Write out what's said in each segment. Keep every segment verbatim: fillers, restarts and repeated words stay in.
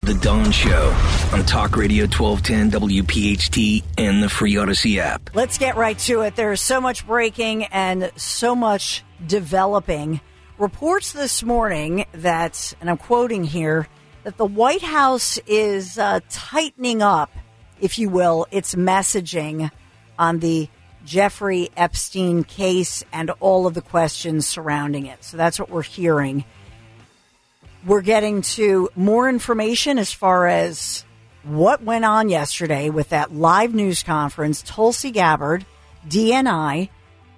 The Dawn Show on Talk Radio twelve ten W P H T and the free Odyssey app. Let's get right to it. There's so much breaking and so much developing. Reports this morning that, and I'm quoting here, that the White House is uh, tightening up, if you will, its messaging on the Jeffrey Epstein case and all of the questions surrounding it. So that's what we're hearing. We're getting to more information as far as what went on yesterday with that live news conference. Tulsi Gabbard, D N I,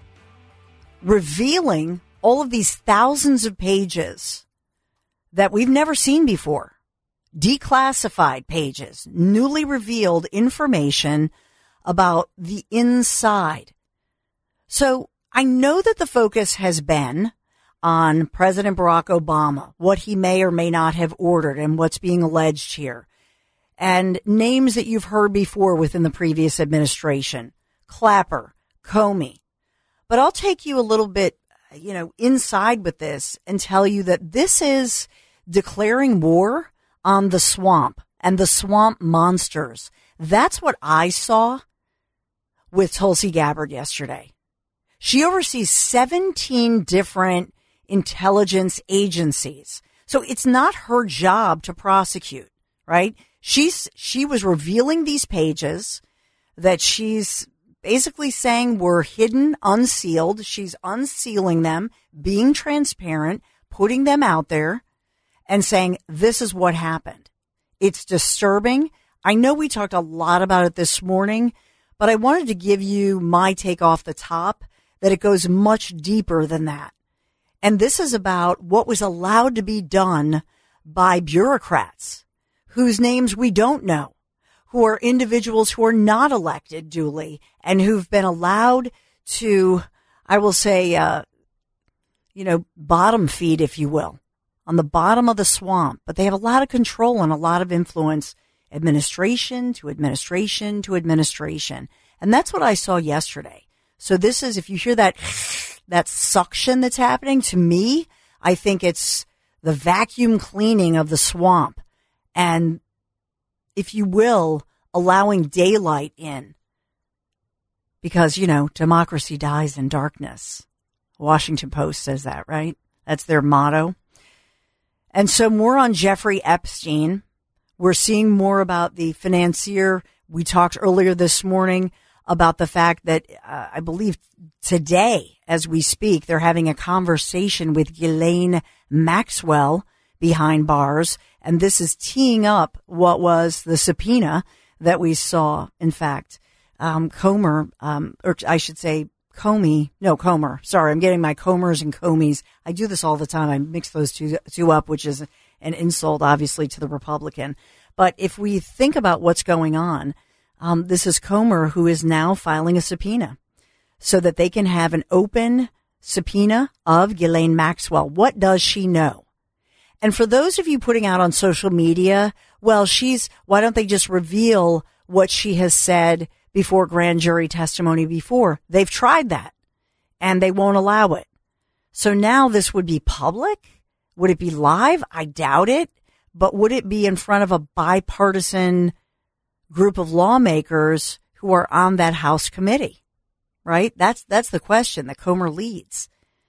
revealing all of these thousands of pages that we've never seen before. Declassified pages, newly revealed information about the inside. So I know that the focus has been on President Barack Obama, what he may or may not have ordered and what's being alleged here, and names that you've heard before within the previous administration, Clapper, Comey. But I'll take you a little bit, you know, inside with this and tell you that this is declaring war on the swamp and the swamp monsters. That's what I saw with Tulsi Gabbard yesterday. She oversees seventeen different intelligence agencies. So it's not her job to prosecute, right? She's, she was revealing these pages that she's basically saying were hidden, unsealed. She's unsealing them, being transparent, putting them out there and saying, this is what happened. It's disturbing. I know we talked a lot about it this morning, but I wanted to give you my take off the top that it goes much deeper than that. And this is about what was allowed to be done by bureaucrats whose names we don't know, who are individuals who are not elected duly and who've been allowed to, I will say, uh, you know, bottom feed, if you will, on the bottom of the swamp. But they have a lot of control and a lot of influence, administration to administration to administration. And that's what I saw yesterday. So this is, if you hear that, that suction that's happening, to me, I think it's the vacuum cleaning of the swamp and, if you will, allowing daylight in. Because, you know, democracy dies in darkness. Washington Post says that, right? That's their motto. And so more on Jeffrey Epstein. We're seeing more about the financier. We talked earlier this morning about the fact that uh, I believe today, as we speak, they're having a conversation with Ghislaine Maxwell behind bars. And this is teeing up what was the subpoena that we saw. In fact, um, Comer, um, or I should say Comey, no, Comer. Sorry, I'm getting my Comers and Comeys. I do this all the time. I mix those two, two up, which is an insult, obviously, to the Republican. But if we think about what's going on, um, this is Comer who is now filing a subpoena so that they can have an open subpoena of Ghislaine Maxwell. What does she know? And for those of you putting out on social media, well, she's, why don't they just reveal what she has said before grand jury testimony before? They've tried that and they won't allow it. So now this would be public. Would it be live? I doubt it. But would it be in front of a bipartisan group of lawmakers who are on that House committee? Right? That's, that's the question that Comer leads.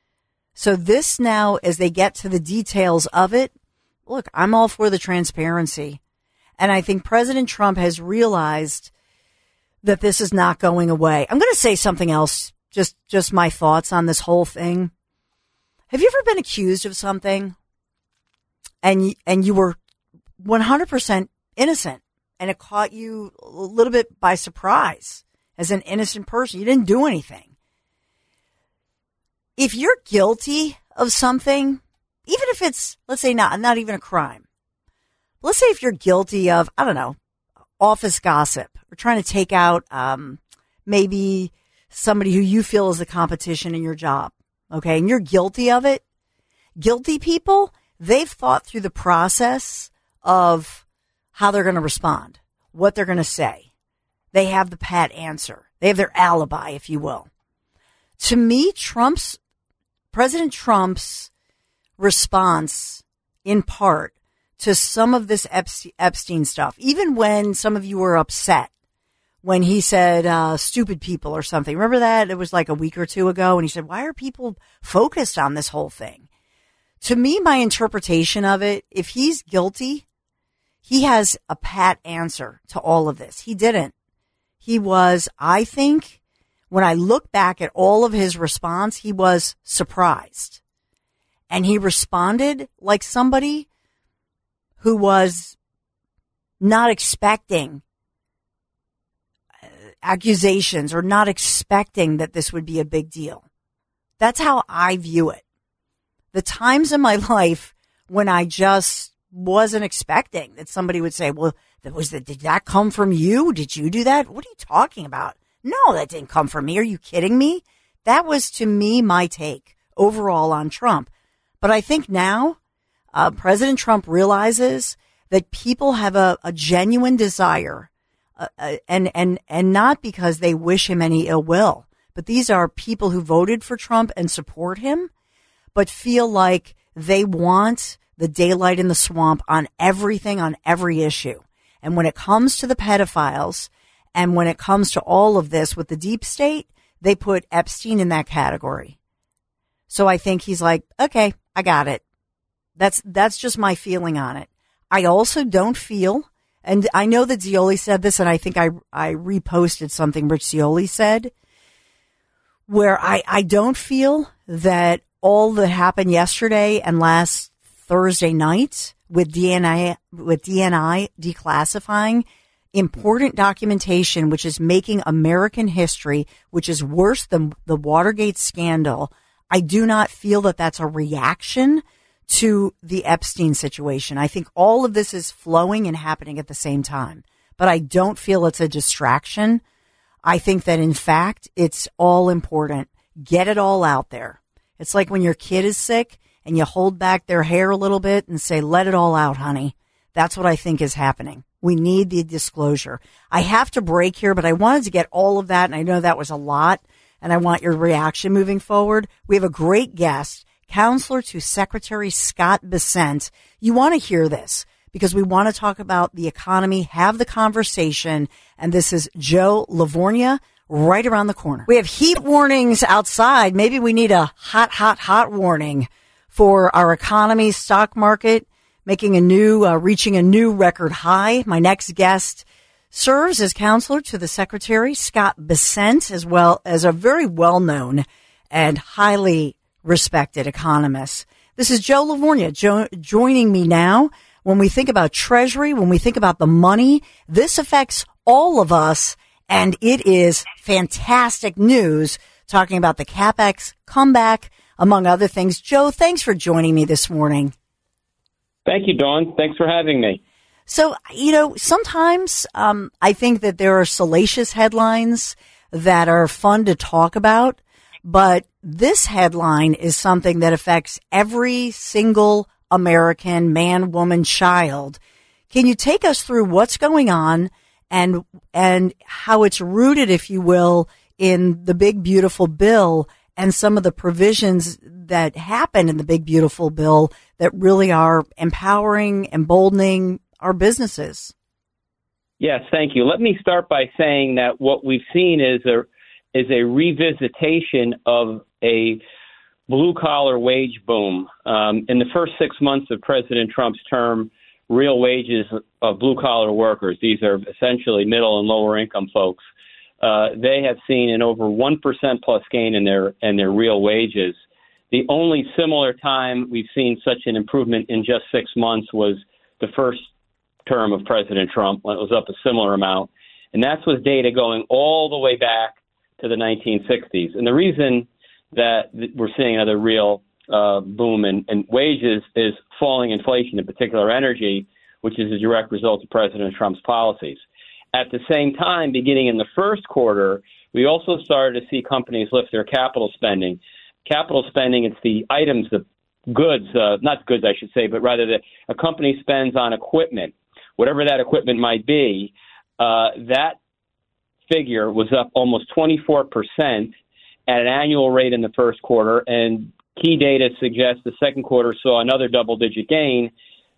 So this now, as they get to the details of it, look, I'm all for the transparency. And I think President Trump has realized that this is not going away. I'm going to say something else, just, just my thoughts on this whole thing. Have you ever been accused of something and, and you were one hundred percent innocent and it caught you a little bit by surprise as an innocent person? You didn't do anything. If you're guilty of something, even if it's, let's say not, not even a crime. Let's say if you're guilty of, I don't know, office gossip or trying to take out, um, maybe somebody who you feel is the competition in your job. Okay. And you're guilty of it. Guilty people, they've thought through the process of how they're going to respond, what they're going to say. They have the pat answer. They have their alibi, if you will. To me, Trump's, President Trump's response, in part, to some of this Epstein stuff, even when some of you were upset when he said uh, stupid people or something. Remember that? It was like a week or two ago. And he said, why are people focused on this whole thing? To me, my interpretation of it, if he's guilty, he has a pat answer to all of this. He didn't. He was, I think, when I look back at all of his response, he was surprised. And he responded like somebody who was not expecting accusations or not expecting that this would be a big deal. That's how I view it. The times in my life when I just wasn't expecting that somebody would say, well, that was the, did that come from you? Did you do that? What are you talking about? No, that didn't come from me. Are you kidding me? That was, to me, my take overall on Trump. But I think now uh, President Trump realizes that people have a, a genuine desire, uh, uh, and, and, and not because they wish him any ill will, but these are people who voted for Trump and support him, but feel like they want the daylight in the swamp on everything, on every issue. And when it comes to the pedophiles and when it comes to all of this with the deep state, they put Epstein in that category. So I think he's like, okay, I got it. That's, that's just my feeling on it. I also don't feel, and I know that Zeoli said this, and I think I, I reposted something Rich Zeoli said, where I, I don't feel that all that happened yesterday and last Thursday night with D N I, with D N I declassifying important documentation, which is making American history, which is worse than the Watergate scandal. I do not feel that that's a reaction to the Epstein situation. I think all of this is flowing and happening at the same time, but I don't feel it's a distraction. I think that, in fact, it's all important. Get it all out there. It's like when your kid is sick and you hold back their hair a little bit and say, let it all out, honey. That's what I think is happening. We need the disclosure. I have to break here, but I wanted to get all of that, and I know that was a lot, and I want your reaction moving forward. We have a great guest, Counselor to Secretary Scott Bessent. You want to hear this because we want to talk about the economy, have the conversation, and this is Joe Lavorgna right around the corner. We have heat warnings outside. Maybe we need a hot, hot, hot warning for our economy, stock market, making a new, uh, reaching a new record high. My next guest serves as counselor to the Secretary, Scott Bessent, as well as a very well-known and highly respected economist. This is Joe Lavorgna jo- joining me now. When we think about Treasury, when we think about the money, this affects all of us, and it is fantastic news talking about the CapEx comeback, among other things. Joe, thanks for joining me this morning. Thank you, Dawn. Thanks for having me. So, you know, sometimes um, I think that there are salacious headlines that are fun to talk about, but this headline is something that affects every single American man, woman, child. Can you take us through what's going on and and how it's rooted, if you will, in the big, beautiful bill and some of the provisions that happen in the big, beautiful bill that really are empowering, emboldening our businesses? Yes, thank you. Let me start by saying that what we've seen is a is a revisitation of a blue-collar wage boom. Um, in the first six months of President Trump's term, real wages of blue-collar workers, these are essentially middle and lower-income folks, uh, they have seen an over one percent plus gain in their in their real wages. The only similar time we've seen such an improvement in just six months was the first term of President Trump, when it was up a similar amount. And that's with data going all the way back to the nineteen sixties. And the reason that we're seeing another real uh, boom in, in wages is falling inflation, in particular energy, which is a direct result of President Trump's policies. At the same time, beginning in the first quarter, we also started to see companies lift their capital spending. Capital spending, it's the items, the goods, uh, not goods, I should say, but rather that a company spends on equipment, whatever that equipment might be. Uh, that figure was up almost twenty-four percent at an annual rate in the first quarter, and key data suggests the second quarter saw another double-digit gain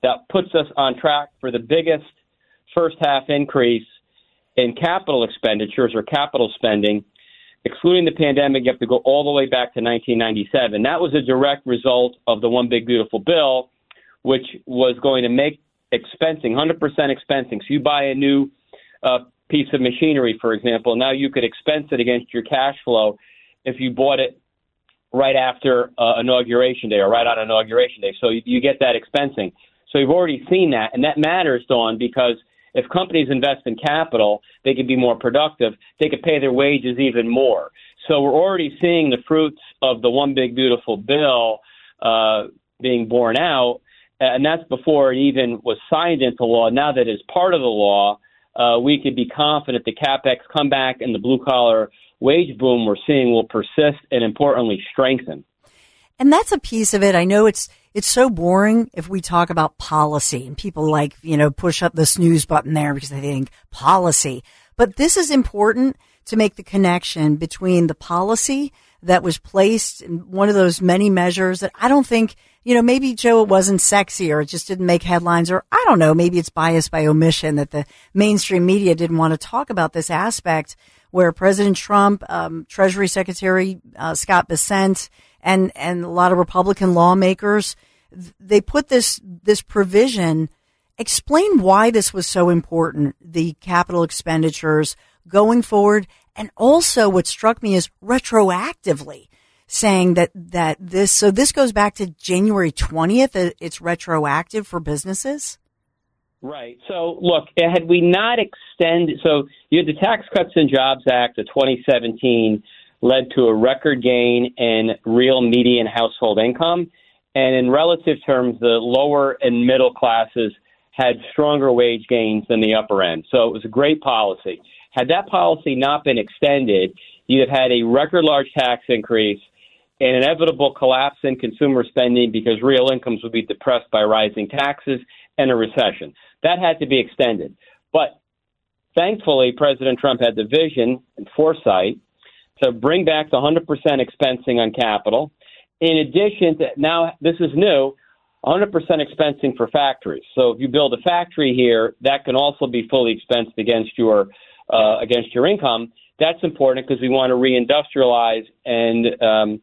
that puts us on track for the biggest first half increase in capital expenditures or capital spending. Excluding the pandemic, you have to go all the way back to nineteen ninety-seven. That was a direct result of the One Big Beautiful Bill, which was going to make expensing, one hundred percent expensing. So you buy a new uh, piece of machinery, for example, now you could expense it against your cash flow if you bought it right after uh, Inauguration Day or right on Inauguration Day. So you, you get that expensing. So you've already seen that, and that matters, Dawn, because if companies invest in capital, they can be more productive. They could pay their wages even more. So we're already seeing the fruits of the One Big Beautiful Bill uh, being borne out, and that's before it even was signed into law. Now that it's part of the law, uh, we could be confident the CapEx comeback and the blue-collar wage boom we're seeing will persist and, importantly, strengthen. And that's a piece of it. I know it's it's so boring if we talk about policy and people like, you know, push up the snooze button there because they think policy. But this is important to make the connection between the policy that was placed in one of those many measures that I don't think, you know, maybe, Joe, it wasn't sexy or it just didn't make headlines, or I don't know, maybe it's biased by omission that the mainstream media didn't want to talk about this aspect where President Trump, um, Treasury Secretary uh, Scott Bessent, and and a lot of Republican lawmakers, they put this this provision. Explain why this was so important, the capital expenditures going forward, and also what struck me is retroactively saying that that this, so this goes back to January twentieth, it's retroactive for businesses? Right. So, look, had we not extended, so you had the Tax Cuts and Jobs Act of twenty seventeen led to a record gain in real median household income. And in relative terms, the lower and middle classes had stronger wage gains than the upper end. So it was a great policy. Had that policy not been extended, you'd have had a record large tax increase, an inevitable collapse in consumer spending because real incomes would be depressed by rising taxes, and a recession. That had to be extended. But thankfully, President Trump had the vision and foresight to bring back the one hundred percent expensing on capital. In addition to, now this is new, one hundred percent expensing for factories. So if you build a factory here, that can also be fully expensed against your uh, against your income. That's important because we want to reindustrialize and um,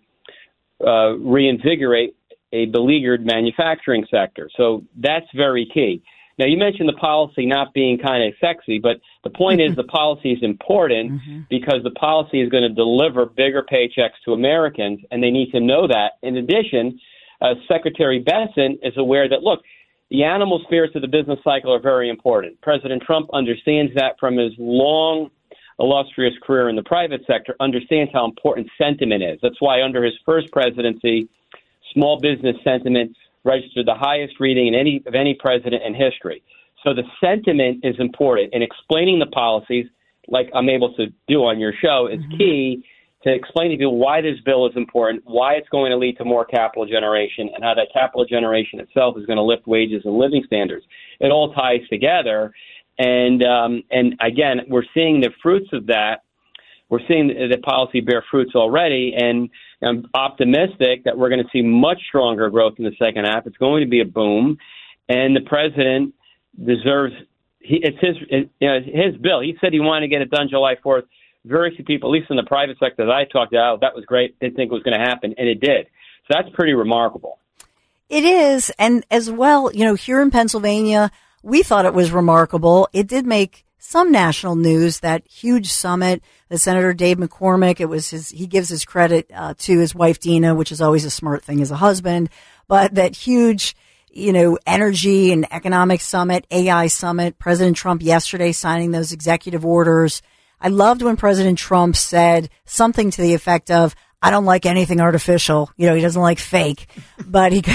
uh, reinvigorate a beleaguered manufacturing sector. So that's very key. Now, you mentioned the policy not being kind of sexy, but the point is the policy is important mm-hmm. because the policy is going to deliver bigger paychecks to Americans, and they need to know that. In addition, uh, Secretary Bessent is aware that, look, the animal spirits of the business cycle are very important. President Trump understands that from his long, illustrious career in the private sector, understands how important sentiment is. That's why under his first presidency, small business sentiment registered the highest reading in any of any president in history. So the sentiment is important, and explaining the policies, like I'm able to do on your show, is mm-hmm. key to explain to people why this bill is important, why it's going to lead to more capital generation, and how that capital generation itself is going to lift wages and living standards. It all ties together, and um, and again, we're seeing the fruits of that. We're seeing the policy bear fruits already, and I'm optimistic that we're going to see much stronger growth in the second half. It's going to be a boom, and the president deserves he, it's his it, you know, his bill. He said he wanted to get it done July fourth. Very few people, at least in the private sector that I talked to, oh, that was great. Didn't think it was going to happen, and it did. So that's pretty remarkable. It is, and as well, you know, here in Pennsylvania, we thought it was remarkable. It did make some national news, that huge summit that Senator Dave McCormick, it was his, he gives his credit uh, to his wife Dina, which is always a smart thing as a husband, but that huge, you know, energy and economic summit, A I summit, President Trump yesterday signing those executive orders. I loved when President Trump said something to the effect of, I don't like anything artificial. You know, he doesn't like fake, but he,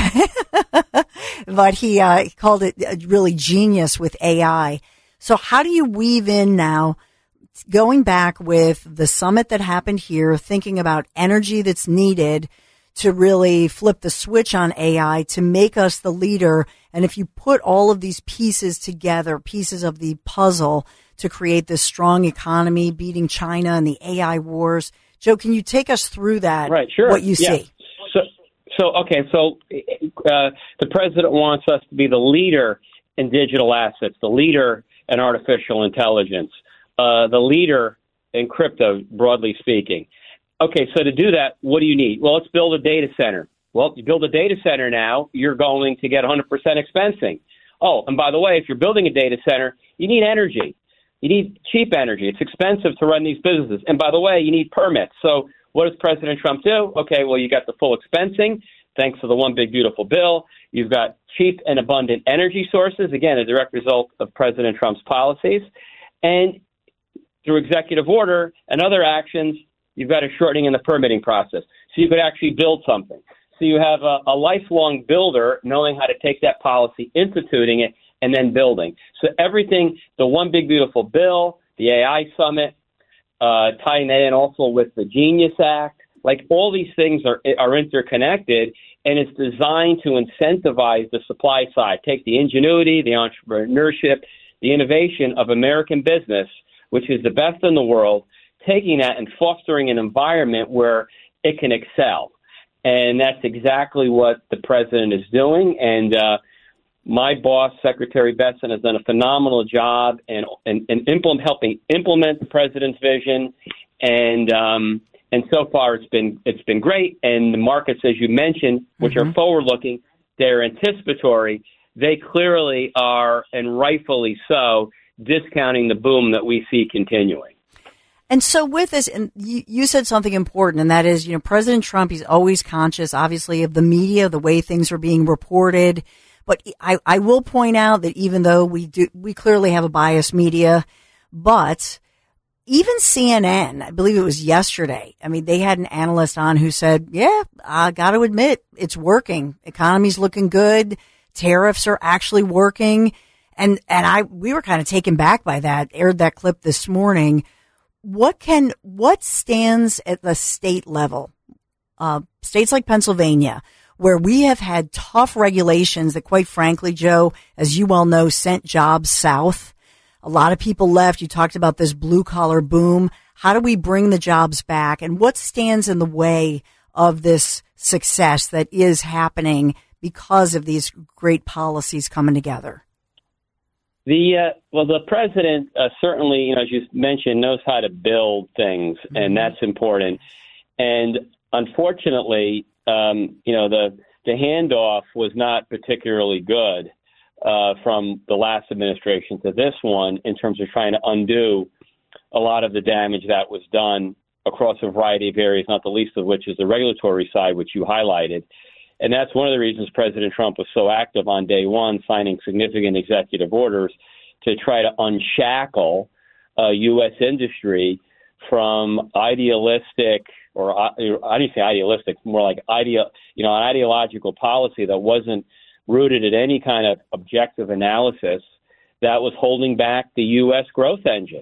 but he, uh, he called it really genius with A I. So how do you weave in now, going back with the summit that happened here, thinking about energy that's needed to really flip the switch on A I to make us the leader? And if you put all of these pieces together, pieces of the puzzle to create this strong economy, beating China and the A I wars. Joe, can you take us through that? Right, sure. What you yeah. see? So, So, okay, so uh, the president wants us to be the leader in digital assets, the leader in artificial intelligence, uh, the leader in crypto, broadly speaking. Okay, so to do that, what do you need? Well, let's build a data center. Well, you build a data center now, you're going to get one hundred percent expensing. Oh, and by the way, if you're building a data center, you need energy. You need cheap energy. It's expensive to run these businesses. And by the way, you need permits. So what does President Trump do? Okay, well, you got the full expensing, thanks to the One Big Beautiful Bill. You've got cheap and abundant energy sources, again, a direct result of President Trump's policies. And through executive order and other actions, you've got a shortening in the permitting process. So you could actually build something. So you have a, a lifelong builder knowing how to take that policy, instituting it, and then building. So everything, the One Big Beautiful Bill, the A I Summit, uh, tying that in also with the Genius Act, like all these things are are interconnected, and it's designed to incentivize the supply side, take the ingenuity, the entrepreneurship, the innovation of American business, which is the best in the world, taking that and fostering an environment where it can excel. And that's exactly what the president is doing. And uh, my boss, Secretary Betson, has done a phenomenal job in, in, in implement, helping implement the president's vision. And um, and so far, it's been it's been great. And the markets, as you mentioned, which mm-hmm. are forward-looking, they're anticipatory. They clearly are, and rightfully so, discounting the boom that we see continuing. And so with this, and you, you said something important, and that is, you know, President Trump, he's always conscious, obviously, of the media, the way things are being reported. But I, I will point out that even though we do, we clearly have a biased media, but even C N N, I believe it was yesterday, I mean, they had an analyst on who said, yeah, I got to admit, it's working. Economy's looking good. Tariffs are actually working. And, and I, we were kind of taken back by that, aired that clip this morning. What can, what stands at the state level? Uh, states like Pennsylvania, where we have had tough regulations that, quite frankly, Joe, as you well know, sent jobs south. A lot of people left. You talked about this blue collar boom. How do we bring the jobs back? And what stands in the way of this success that is happening because of these great policies coming together? The uh, well, the president uh, certainly, you know, as you mentioned, knows how to build things, mm-hmm. and that's important. And unfortunately, um, you know, the the handoff was not particularly good uh, from the last administration to this one in terms of trying to undo a lot of the damage that was done across a variety of areas, not the least of which is the regulatory side, which you highlighted. And that's one of the reasons President Trump was so active on day one, signing significant executive orders to try to unshackle uh, U S industry from idealistic, or uh, I didn't say idealistic, more like idea, you know, an ideological policy that wasn't rooted in any kind of objective analysis that was holding back the U S growth engine.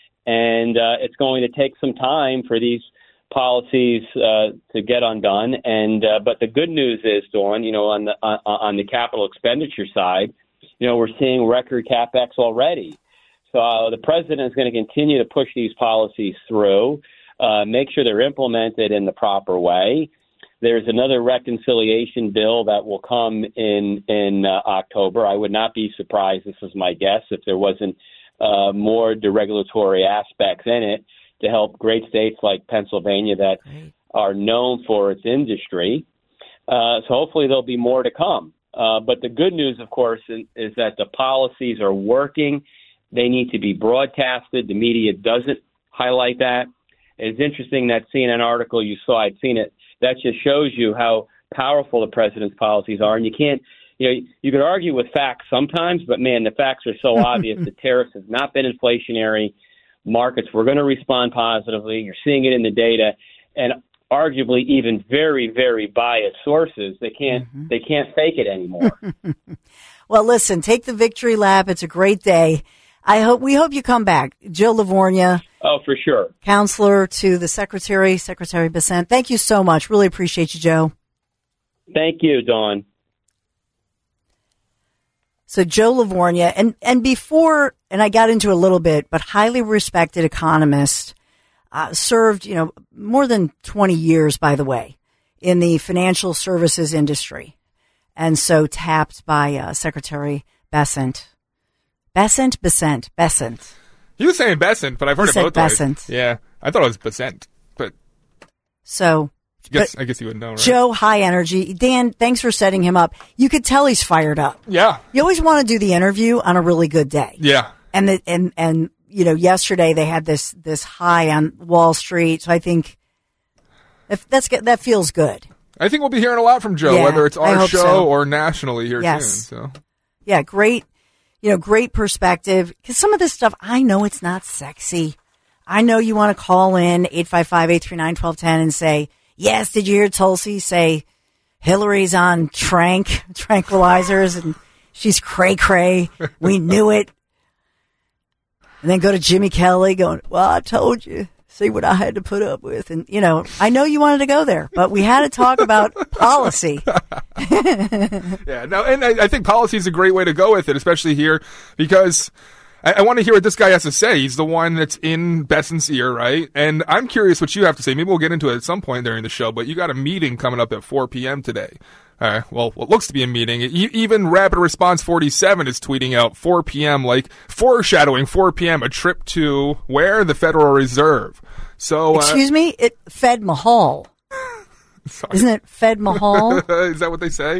And uh, it's going to take some time for these policies uh, to get undone, and uh, but the good news is, Dawn, you know, on the on, on the capital expenditure side, you know, we're seeing record CapEx already. So uh, the president is going to continue to push these policies through, uh, make sure they're implemented in the proper way. There's another reconciliation bill that will come in in uh, October. I would not be surprised, this is my guess, if there wasn't uh, more deregulatory aspects in it to help great states like Pennsylvania that Great. are known for its industry. Uh, so hopefully there'll be more to come. Uh, but the good news, of course, is, is that the policies are working. They need to be broadcasted. The media doesn't highlight that. It's interesting that C N N article you saw, I'd seen it. That just shows you how powerful the president's policies are. And you can't, you know, you can argue with facts sometimes, but man, the facts are so obvious. The tariffs have not been inflationary. Markets were going to respond positively. You're seeing it in the data, and arguably even very, very biased sources. They can't mm-hmm. they can't fake it anymore. Well, listen, take the victory lap. It's a great day. I hope we hope you come back, Joe Livornia. Oh, for sure. Counselor to the Secretary, Secretary Bessent. Thank you so much. Really appreciate you, Joe. Thank you, Dawn. So Joe Livornia, and, and before, and I got into a little bit, but highly respected economist, uh, served, you know, more than twenty years, by the way. in the financial services industry. And so tapped by uh, Secretary Bessent. Bessent? Bessent. Bessent. He was saying Bessent, but I've heard he it both ways. Bessent. Yeah. I thought it was Bessent, but... So... I guess, I guess you would know, right? Joe, high energy. Dan, thanks for setting him up. You could tell he's fired up. Yeah. You always want to do the interview on a really good day. Yeah. And the, and and you know, yesterday they had this this high on Wall Street, so I think if that's that feels good. I think we'll be hearing a lot from Joe, Yeah, whether it's I our hope show so. or nationally here Yes. soon. So Yeah, great. You know, great perspective. Because some of this stuff, I know it's not sexy. I know you want to call in eight five five, eight three nine, one two one zero and say, yes, did you hear Tulsi say Hillary's on trank, tranquilizers and she's cray-cray. We knew it. And then go to Jimmy Kelly going, well, I told you. See what I had to put up with. And, you know, I know you wanted to go there, but we had to talk about policy. Yeah, no, and I, I think policy is a great way to go with it, especially here, because I, I want to hear what this guy has to say. He's the one that's in Bessent's ear, right? And I'm curious what you have to say. Maybe we'll get into it at some point during the show, but you got a meeting coming up at four p.m. today. All right, well, what looks to be a meeting. E- even Rapid Response forty-seven is tweeting out four p.m., like foreshadowing four p.m., a trip to where? The Federal Reserve. So, uh, Excuse me? It Fed Mahal. sorry. Isn't it Fed Mahal? Is that what they say?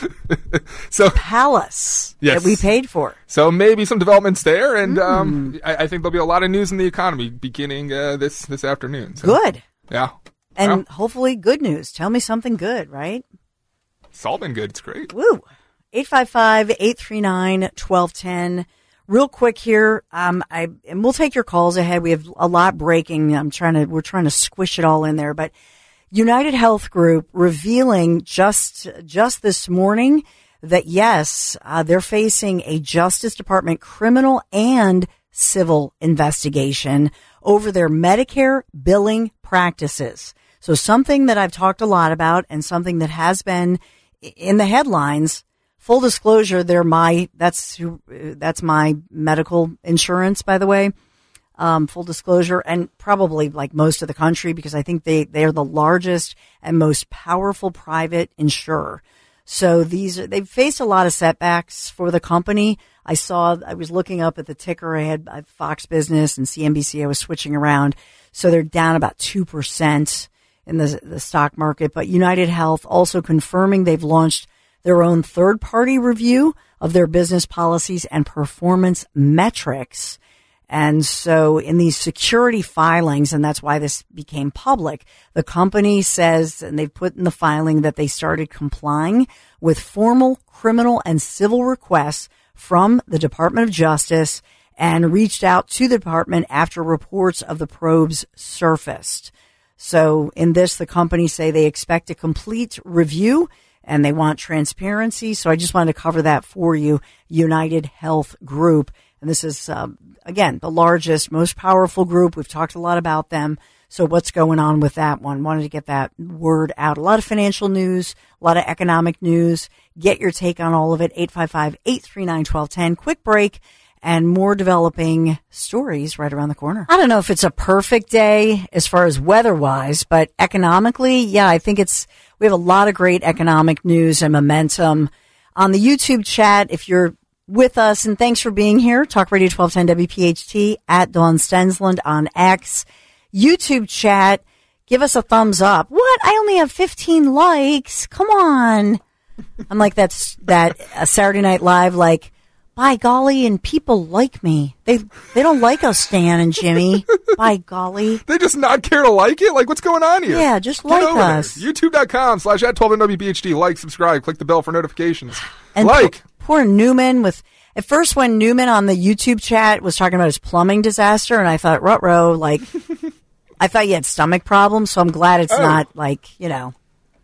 So Palace Yes. that we paid for. So maybe some developments there, and Mm. um, I, I think there'll be a lot of news in the economy beginning uh, this this afternoon. So, Good. Yeah. And Well, hopefully good news. Tell me something good, right? it's all been good. It's great. Woo. eight five five, eight three nine, one two one zero. Real quick here, um, I and we'll take your calls ahead. We have a lot breaking. I'm trying to we're trying to squish it all in there, but United Health Group revealing just just this morning that yes, uh, they're facing a Justice Department criminal and civil investigation over their Medicare billing practices. So something that I've talked a lot about and something that has been in the headlines. Full disclosure, they're my, that's who, that's my medical insurance, by the way. Um, full disclosure, and probably like most of the country, because I think they, they're the largest and most powerful private insurer. So these, they've faced a lot of setbacks for the company. I saw, I was looking up at the ticker. I had uh, Fox Business and C N B C. I was switching around. So they're down about two percent in the, the stock market. But United Health also confirming they've launched their own third-party review of their business policies and performance metrics. And so in these security filings, and that's why this became public, the company says, and they've put in the filing that they started complying with formal criminal and civil requests from the Department of Justice and reached out to the department after reports of the probes surfaced. So in this, the company say they expect a complete review and they want transparency. So I just wanted to cover that for you. United Health Group. And this is, um, again, the largest, most powerful group. We've talked a lot about them. So what's going on with that one? Wanted to get that word out. A lot of financial news, a lot of economic news. Get your take on all of it. eight five five, eight three nine, one two one zero. Quick break and more developing stories right around the corner. I don't know if it's a perfect day as far as weather-wise, but economically, yeah, I think it's, we have a lot of great economic news and momentum. On the YouTube chat, if you're with us, and thanks for being here, Talk Radio twelve ten W P H T, at Dawn Stensland on X. YouTube chat, give us a thumbs up. What? I only have fifteen likes. Come on. I'm like that's that uh, Saturday Night Live, like, by golly, and people like me. They they don't like us, Stan and Jimmy. By golly. They just not care to like it? Like, what's going on here? Yeah, just Get like over us. There. YouTube.com slash at 12NWPHT. Like, subscribe, click the bell for notifications. And like. Poor, poor Newman with, at first when Newman on the YouTube chat was talking about his plumbing disaster, and I thought, ruh-roh, like, I thought you had stomach problems, so I'm glad it's Oh. not like, you know,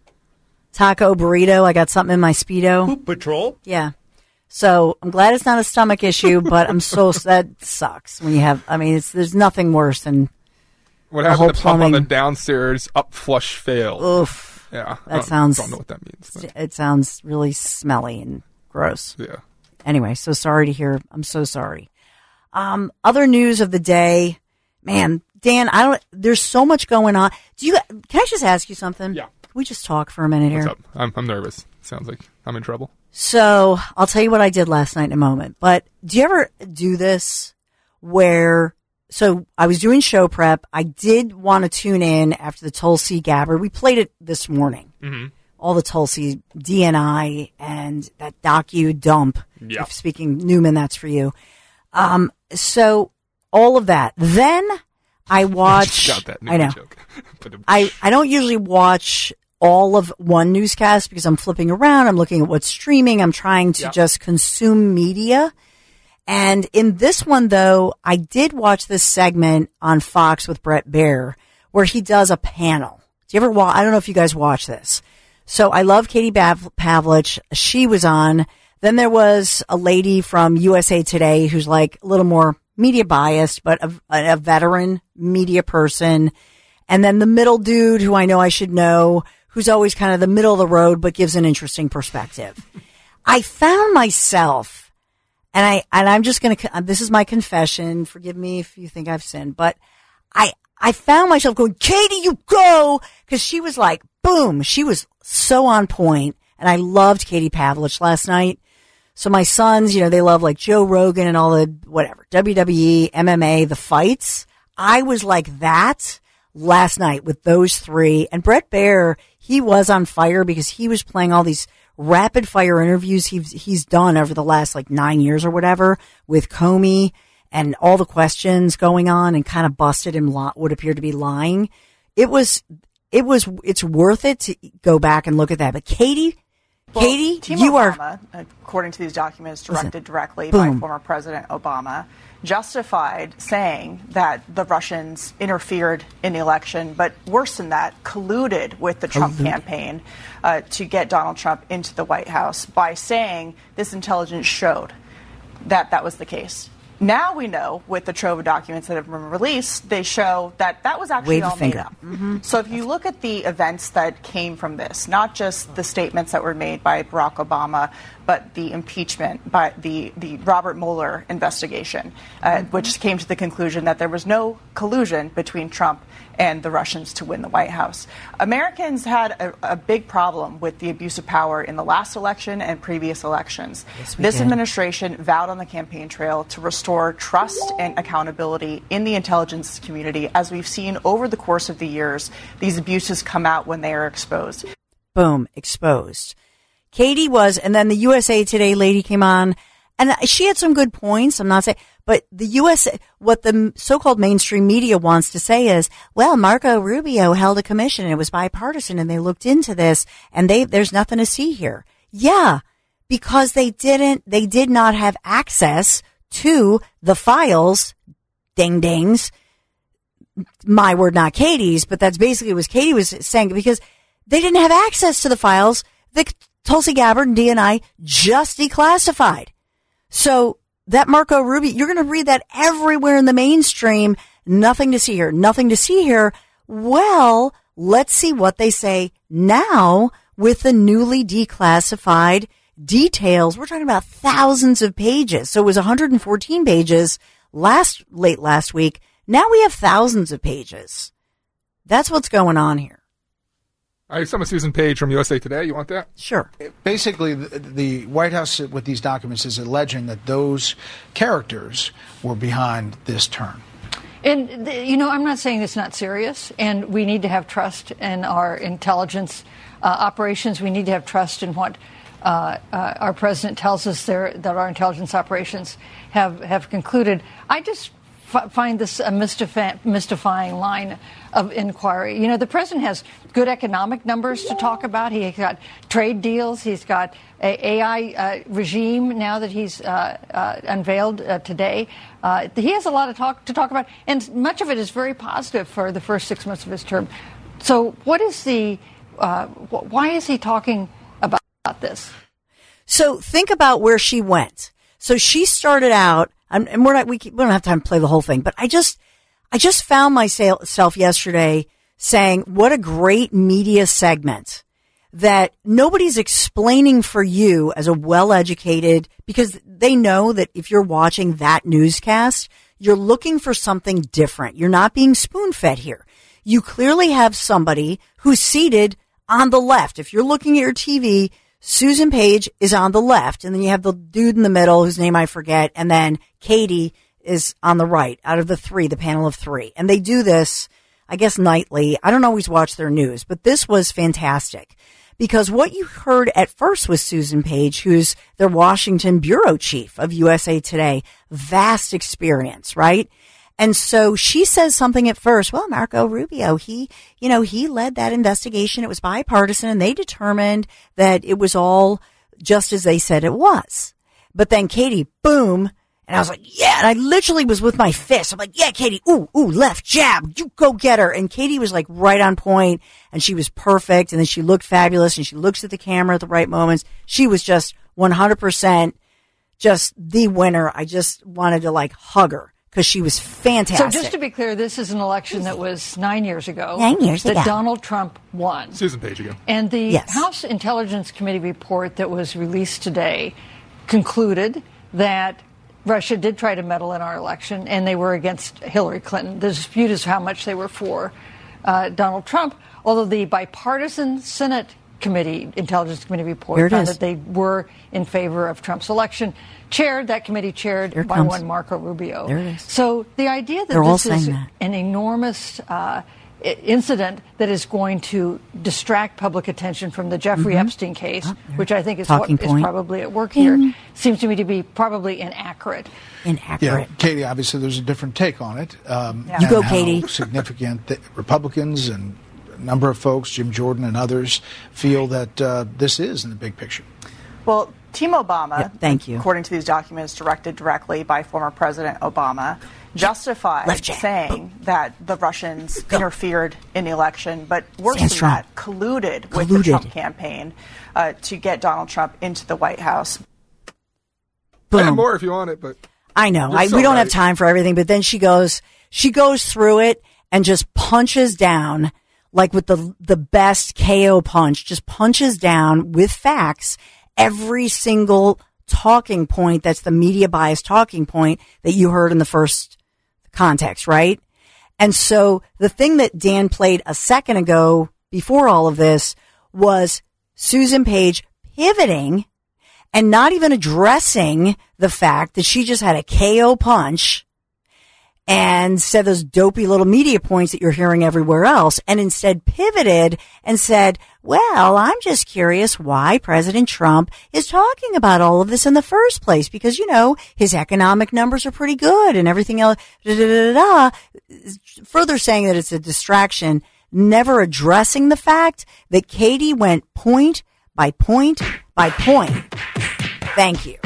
taco burrito. I got something in my Speedo. Poop Patrol? Yeah. So I'm glad it's not a stomach issue, but I'm so, that sucks when you have, I mean, it's, there's nothing worse than, What the whole happened to pump on the plumbing. downstairs up flush failed? oof. Yeah. I That don't- sounds, don't know what that means. but- it sounds really smelly and gross. yeah. Anyway, so sorry to hear. I'm so sorry. Um, other news of the day, man, Dan, I don't, there's so much going on. Do you, can I just ask you something? Yeah. we just talk for a minute here? What's up? I'm, I'm nervous. Sounds like I'm in trouble. So I'll tell you what I did last night in a moment. But do you ever do this where, so I was doing show prep. I did want to tune in after the Tulsi Gabbard. We played it this morning. Mm-hmm. All the Tulsi D N I and that docu dump. Yeah. If speaking Newman, that's for you. Um, so all of that. Then I watch. Got that I know. Joke. I, I don't usually watch all of one newscast because I'm flipping around. I'm looking at what's streaming. I'm trying to yeah. just consume media. And in this one, though, I did watch this segment on Fox with Bret Baier where he does a panel. Do you ever watch? I don't know if you guys watch this. So I love Katie Pavlich. She was on. Then there was a lady from U S A Today who's like a little more media biased, but a, a veteran media person. And then the middle dude who I know I should know, who's always kind of the middle of the road, but gives an interesting perspective. I found myself, and I, and I'm just going to, this is my confession. Forgive me if you think I've sinned, but I, I found myself going, Katie, you go. Cause she was like, boom. She was so on point. And I loved Katie Pavlich last night. So my sons, you know, they love like Joe Rogan and all the whatever, W W E, M M A, the fights. I was like that last night with those three. And Bret Baier, he was on fire because he was playing all these rapid fire interviews he's, he's done over the last like nine years or whatever with Comey and all the questions going on and kind of busted him li- what appeared to be lying. It was, it was, it's worth it to go back and look at that. But Katie, Well, Katie, Team you Obama, are, according to these documents directed Listen, directly boom. by former President Obama, justified saying that the Russians interfered in the election, but worse than that, colluded with the Trump Colluded. campaign uh, to get Donald Trump into the White House by saying this intelligence showed that that was the case. Now we know, with the trove of documents that have been released, they show that that was actually Wave a all made finger. up. Mm-hmm. So if you look at the events that came from this, not just the statements that were made by Barack Obama, but the impeachment, by the, the Robert Mueller investigation, uh, mm-hmm. which came to the conclusion that there was no collusion between Trump and the Russians to win the White House. Americans had a, a big problem with the abuse of power in the last election and previous elections. Yes, we this did. administration vowed on the campaign trail to restore trust and accountability in the intelligence community. As we've seen over the course of the years, these abuses come out when they are exposed. boom, exposed. Katie was, and then the U S A Today lady came on, and she had some good points. I'm not saying, but the U S A, what the so-called mainstream media wants to say is, well, Marco Rubio held a commission and it was bipartisan and they looked into this and they, there's nothing to see here. Yeah, because they didn't, they did not have access to the files, ding dings, my word, not Katie's, but that's basically what Katie was saying, because they didn't have access to the files that Tulsi Gabbard and D N I just declassified. So that Marco Rubio, you're going to read that everywhere in the mainstream. Nothing to see here. Nothing to see here. Well, let's see what they say now with the newly declassified details. We're talking about thousands of pages. So it was one hundred fourteen pages last, late last week. Now we have thousands of pages. That's what's going on here. I have some of Susan Page from U S A Today. You want that? Sure. Basically, the, the White House with these documents is alleging that those characters were behind this turn. And, you know, I'm not saying it's not serious, and we need to have trust in our intelligence uh, operations. We need to have trust in what uh, uh, our president tells us there, that our intelligence operations have, have concluded. I just f- find this a mystify- mystifying line of inquiry. You know, the president has good economic numbers to talk about. He's got trade deals. He's got a AI uh, regime now that he's uh, uh, unveiled uh, today. Uh, he has a lot of talk to talk about, and much of it is very positive for the first six months of his term. So, what is the? Uh, wh- why is he talking about, about this? So think about where she went. So she started out, and and we're not, we, we don't have time to play the whole thing, but I just, I just found myself yesterday saying, what a great media segment that nobody's explaining for you as a well-educated, because they know that if you're watching that newscast, you're looking for something different. You're not being spoon-fed here. You clearly have somebody who's seated on the left. If you're looking at your T V, Susan Page is on the left, and then you have the dude in the middle whose name I forget, and then Katie is on the right out of the three, the panel of three. And they do this, I guess, nightly. I don't always watch their news, but this was fantastic because what you heard at first was Susan Page, who's their Washington bureau chief of U S A Today. Vast experience, right? And so she says something at first, well, Marco Rubio, he, you know, he led that investigation. It was bipartisan and they determined that it was all just as they said it was. But then Katie, boom. And I was like, yeah. And I literally was with my fist. I'm like, yeah, Katie, ooh, ooh, left jab. You go get her. And Katie was like right on point and she was perfect. And then she looked fabulous and she looks at the camera at the right moments. She was just one hundred percent just the winner. I just wanted to like hug her. Because she was fantastic. So just to be clear, this is an election that was nine years ago. Nine years that ago. Donald Trump won. Susan Page again. And the yes. House Intelligence Committee report that was released today concluded that Russia did try to meddle in our election, and they were against Hillary Clinton. The dispute is how much they were for uh, Donald Trump, although the bipartisan Senate Committee, Intelligence Committee report found is. that they were in favor of Trump's election. Chaired, that committee chaired Here by comes. one Marco Rubio. There it is. So the idea that They're all this is saying that. an enormous uh, incident that is going to distract public attention from the Jeffrey Mm-hmm. Epstein case, Oh, which I think is Talking what point. is probably at work Ding. here, seems to me to be probably inaccurate. Inaccurate. Yeah, Katie, obviously there's a different take on it. Um, Yeah. and You go, how Katie. significant that Republicans and a number of folks, Jim Jordan and others, feel that uh, this is in the big picture. Well, Team Obama, Yeah, thank you. according to these documents directed directly by former President Obama, justified Left jab. saying that the Russians interfered in the election, but worse Stand than strong. that, colluded, with the Colluded. Trump campaign uh, to get Donald Trump into the White House. I Boom. have more if you want it, but I know. You're I, so we don't have right. time for everything, but then she goes, she goes through it and just punches down like with the, the best K O punch, just punches down with facts every single talking point that's the media bias talking point that you heard in the first context, right? And so the thing that Dan played a second ago before all of this was Susan Page pivoting and not even addressing the fact that she just had a K O punch and said those dopey little media points that you're hearing everywhere else, and instead pivoted and said, well, I'm just curious why President Trump is talking about all of this in the first place, because, you know, his economic numbers are pretty good and everything else, da, da, da, da, da. Further saying that it's a distraction, never addressing the fact that Katie went point by point by point. Thank you.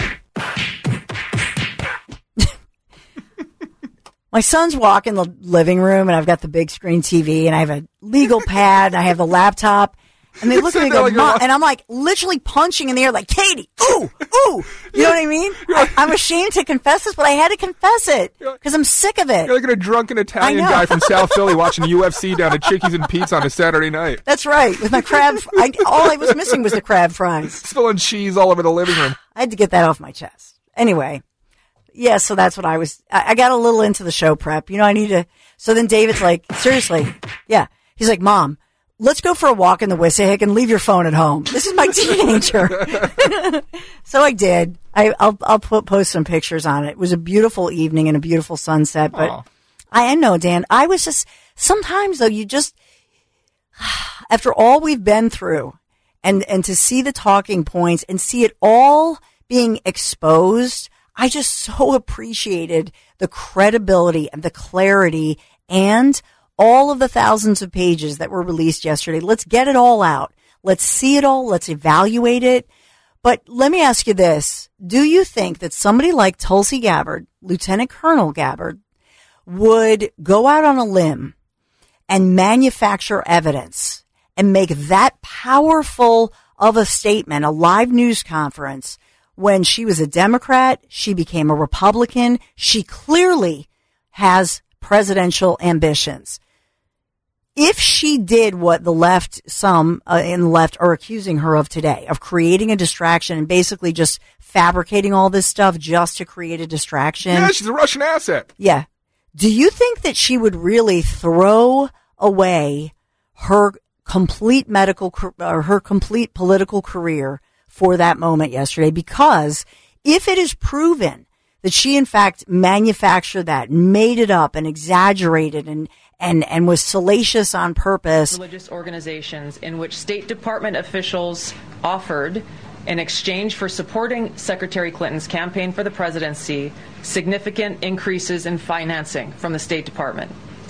My son's walking the living room, and I've got the big screen T V, and I have a legal pad, and I have the laptop, and they look at me and go, Like you're Mom, wa- and I'm like literally punching in the air like, Katie, ooh, ooh. You know what I mean? I, I'm ashamed to confess this, but I had to confess it because I'm sick of it. you're like a drunken Italian I know. guy from South Philly watching U F C down at Chickies and Pete's on a Saturday night, That's right. With my crab, I, all I was missing was the crab fries. spilling cheese all over the living room. I had to get that off my chest. Anyway. Yeah, so that's what I was, I, I got a little into the show prep. You know, I need to, so then David's like, seriously, yeah. He's like, Mom, let's go for a walk in the Wissahick and leave your phone at home. This is my teenager. So I did. I, I'll, I'll put, post some pictures on it. It was a beautiful evening and a beautiful sunset, but Aw. I, I know, Dan, I was just, sometimes though, you just, after all we've been through and, and to see the talking points and see it all being exposed, I just so appreciated the credibility and the clarity and all of the thousands of pages that were released yesterday. Let's get it all out. Let's see it all. Let's evaluate it. But let me ask you this. Do you think that somebody like Tulsi Gabbard, Lieutenant Colonel Gabbard, would go out on a limb and manufacture evidence and make that powerful of a statement, a live news conference, when she was a Democrat, she became a Republican. She clearly has presidential ambitions. If she did what the left, some uh, in the left are accusing her of today, of creating a distraction and basically just fabricating all this stuff just to create a distraction. Yeah, she's a Russian asset. Yeah. Do you think that she would really throw away her complete medical or her complete political career for that moment yesterday, because if it is proven that she in fact manufactured that, made it up and exaggerated and and and was salacious on purpose. Religious organizations in which State Department officials offered, in exchange for supporting Secretary Clinton's campaign for the presidency, significant increases in financing from the State Department.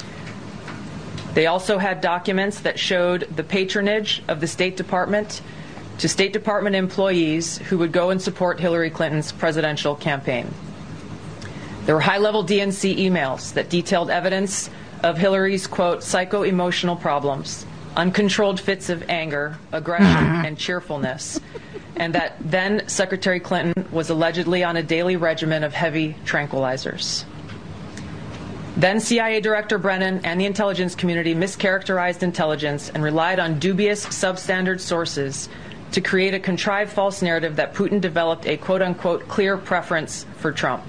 They also had documents that showed the patronage of the State Department to State Department employees who would go and support Hillary Clinton's presidential campaign. There were high-level D N C emails that detailed evidence of Hillary's, quote, psycho-emotional problems, uncontrolled fits of anger, aggression, and cheerfulness, and that then Secretary Clinton was allegedly on a daily regimen of heavy tranquilizers. Then C I A Director Brennan and the intelligence community mischaracterized intelligence and relied on dubious substandard sources to create a contrived false narrative that Putin developed a quote-unquote clear preference for Trump.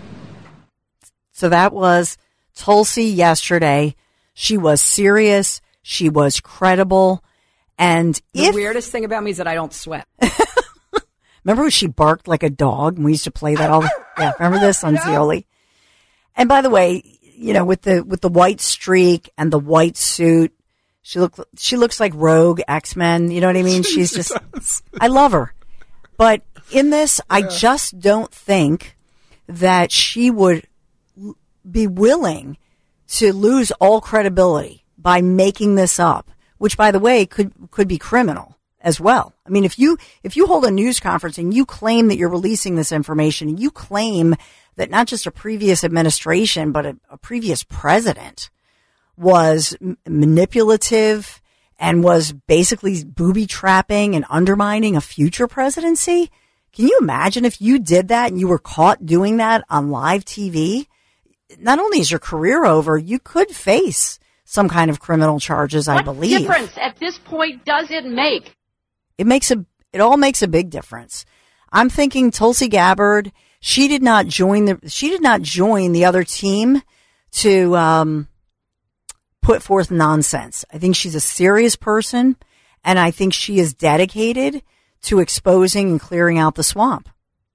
So that was Tulsi yesterday. She was serious. She was credible. And the if, weirdest thing about me is that I don't sweat. Remember when she barked like a dog? And we used to play that all the yeah, remember this on Zioli? And by the way, you know, with the with the white streak and the white suit, she look she looks like Rogue X-Men, you know what I mean? She's just I love her. But in this, I just don't think that she would be willing to lose all credibility by making this up, which by the way could could be criminal as well. I mean, if you if you hold a news conference and you claim that you're releasing this information, and you claim that not just a previous administration but a, a previous president was m- manipulative and was basically booby trapping and undermining a future presidency, can you imagine if you did that and you were caught doing that on live T V? Not only is your career over, you could face some kind of criminal charges, I believe. What difference at this point does it make? It makes a, it all makes a big difference. I'm thinking Tulsi Gabbard, she did not join the, she did not join the other team to, um, put forth nonsense. I think she's a serious person, and I think she is dedicated to exposing and clearing out the swamp.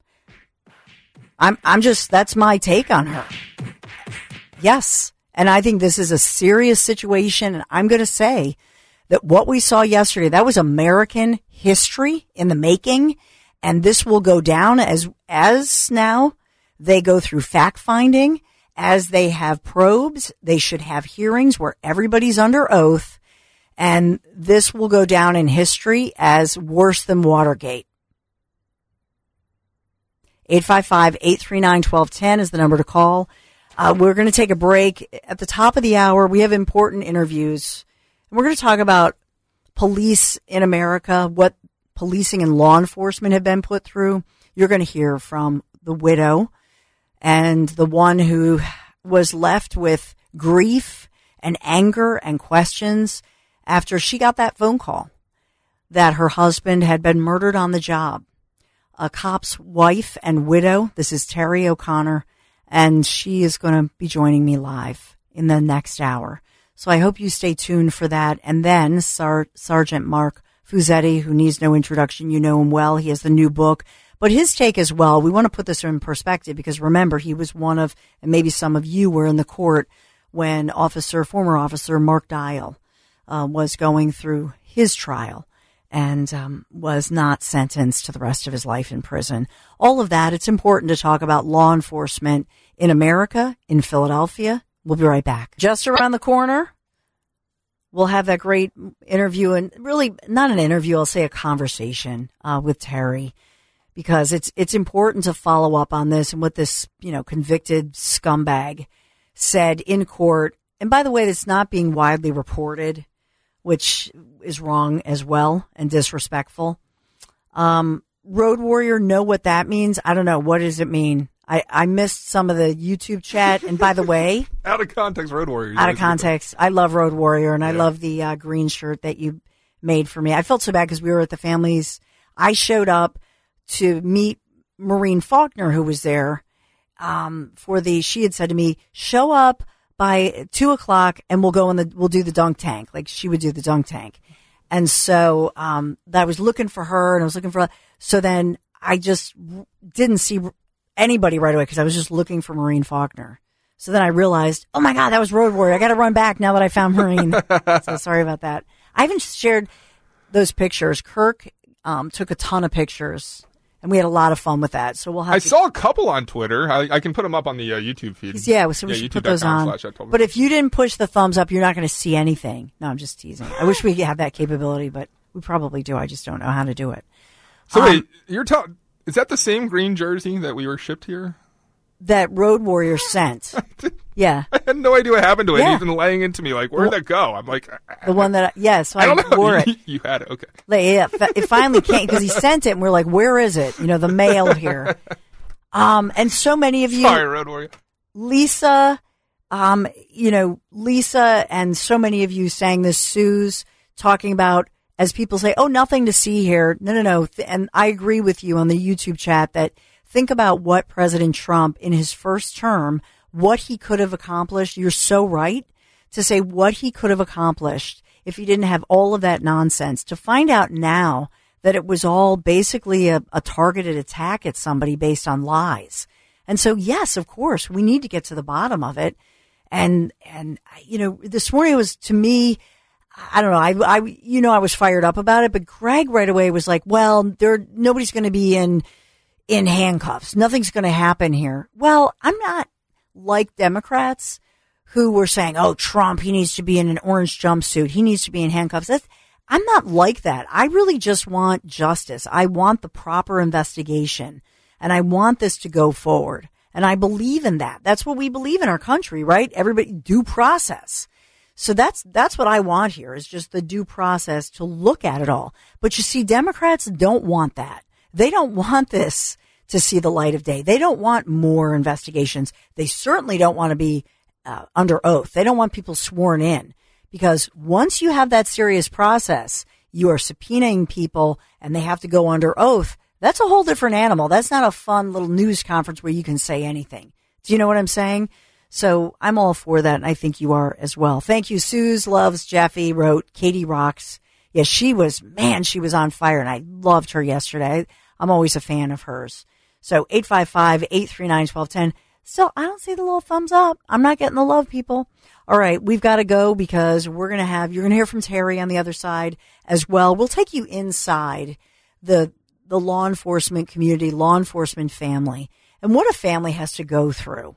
I'm, I'm just, that's my take on her. Yes. And I think this is a serious situation. And I'm going to say that what we saw yesterday, that was American history in the making. And this will go down as, as now they go through fact finding, as they have probes. They should have hearings where everybody's under oath. And this will go down in history as worse than Watergate. eight five five, eight three nine, one two one zero is the number to call. Uh, we're going to take a break. At the top of the hour, we have important interviews. And we're going to talk about police in America, what policing and law enforcement have been put through. You're going to hear from the widow and the one who was left with grief and anger and questions after she got that phone call that her husband had been murdered on the job. A cop's wife and widow. This is Terry O'Connor, and she is going to be joining me live in the next hour. So I hope you stay tuned for that. And then Sar- Sergeant Mark Fuzzetti, who needs no introduction. You know him well. He has the new book. But his take as well, we want to put this in perspective because remember, he was one of, and maybe some of you were in the court when officer, former officer Mark Dial uh, was going through his trial and um, was not sentenced to the rest of his life in prison. All of that, it's important to talk about law enforcement in America, in Philadelphia. We'll be right back. Just around the corner, we'll have that great interview, and really not an interview, I'll say a conversation uh, with Terry, because it's it's important to follow up on this and what this, you know, convicted scumbag said in court. And by the way, it's not being widely reported, which is wrong as well and disrespectful. Um, Road Warrior, know what that means? I don't know. What does it mean? I, I missed some of the YouTube chat. And by the way, out of context, Road Warrior. Out of context. I love Road Warrior, and yeah. I love the uh, green shirt that you made for me. I felt so bad because we were at the family's. I showed up to meet Maureen Faulkner, who was there um, for the, she had said to me, show up by two o'clock and we'll go in the, we'll do the dunk tank. Like she would do the dunk tank. And so um, I was looking for her, and I was looking for. So then I just didn't see anybody right away because I was just looking for Maureen Faulkner. So then I realized, oh my God, that was Road Warrior. I got to run back now that I found Maureen. So sorry about that. I haven't shared those pictures. Kirk um, took a ton of pictures, and we had a lot of fun with that. So we'll have. I to... saw a couple on Twitter. I, I can put them up on the uh, YouTube feed. Yeah, so we yeah, should put those on. But if you didn't push the thumbs up, you're not going to see anything. No, I'm just teasing. I wish we could have that capability, but we probably do. I just don't know how to do it. So um, wait, you're telling? Is that the same green jersey that we were shipped here? That Road Warrior sent. Yeah. I had no idea what happened to it. Yeah. He's been laying into me like, where'd that go? I'm like, the one that, I, yeah, so I, I don't know. wore it. You had it, okay. Like, yeah, it finally came because he sent it, and we're like, where is it? You know, the mail here. Um, and so many of you. Sorry, Road Warrior. Lisa, um, you know, Lisa and so many of you saying this, Sue's talking about, as people say, oh, nothing to see here. No, no, no. And I agree with you on the YouTube chat that think about what President Trump in his first term, what he could have accomplished. You're so right to say what he could have accomplished if he didn't have all of that nonsense. To find out now that it was all basically a, a targeted attack at somebody based on lies. And so, yes, of course, we need to get to the bottom of it. And, and, you know, this morning was, to me, I don't know, I, I, you know, I was fired up about it, but Greg right away was like, well, there, nobody's going to be in, in handcuffs. Nothing's going to happen here. Well, I'm not like Democrats who were saying, oh, Trump, he needs to be in an orange jumpsuit. He needs to be in handcuffs. That's, I'm not like that. I really just want justice. I want the proper investigation, and I want this to go forward. And I believe in that. That's what we believe in our country, right? Everybody, due process. So that's, that's what I want here, is just the due process to look at it all. But you see, Democrats don't want that. They don't want this to see the light of day. They don't want more investigations. They certainly don't want to be uh, under oath. They don't want people sworn in, because once you have that serious process, you are subpoenaing people and they have to go under oath. That's a whole different animal. That's not a fun little news conference where you can say anything. Do you know what I'm saying? So I'm all for that, and I think you are as well. Thank you. Suze loves Jeffy wrote Katie rocks. Yeah, she was, man, she was on fire, and I loved her yesterday. I'm always a fan of hers. So eight five five, eight three nine, one two one zero. Still, I don't see the little thumbs up. I'm not getting the love, people. All right, we've got to go because we're going to have, you're going to hear from Terry on the other side as well. We'll take you inside the the law enforcement community, law enforcement family, and what a family has to go through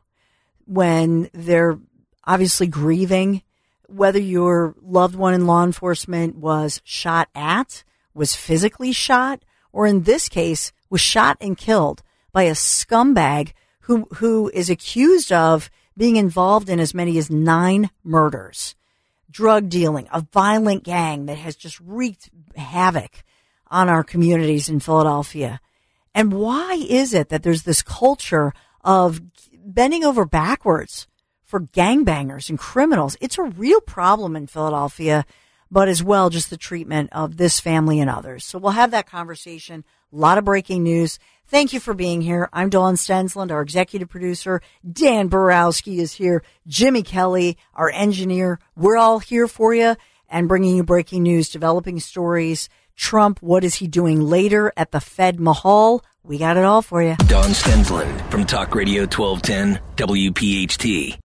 when they're obviously grieving, whether your loved one in law enforcement was shot at, was physically shot, or in this case, was shot and killed by a scumbag who who is accused of being involved in as many as nine murders, drug dealing, a violent gang that has just wreaked havoc on our communities in Philadelphia. And why is it that there's this culture of bending over backwards for gangbangers and criminals? It's a real problem in Philadelphia, but as well just the treatment of this family and others. So we'll have that conversation. A lot of breaking news. Thank you for being here. I'm Dawn Stensland, our executive producer. Dan Borowski is here. Jimmy Kelly, our engineer. We're all here for you and bringing you breaking news, developing stories. Trump, what is he doing later at the Fed Mahal? We got it all for you. Dawn Stensland from Talk Radio twelve ten W P H T.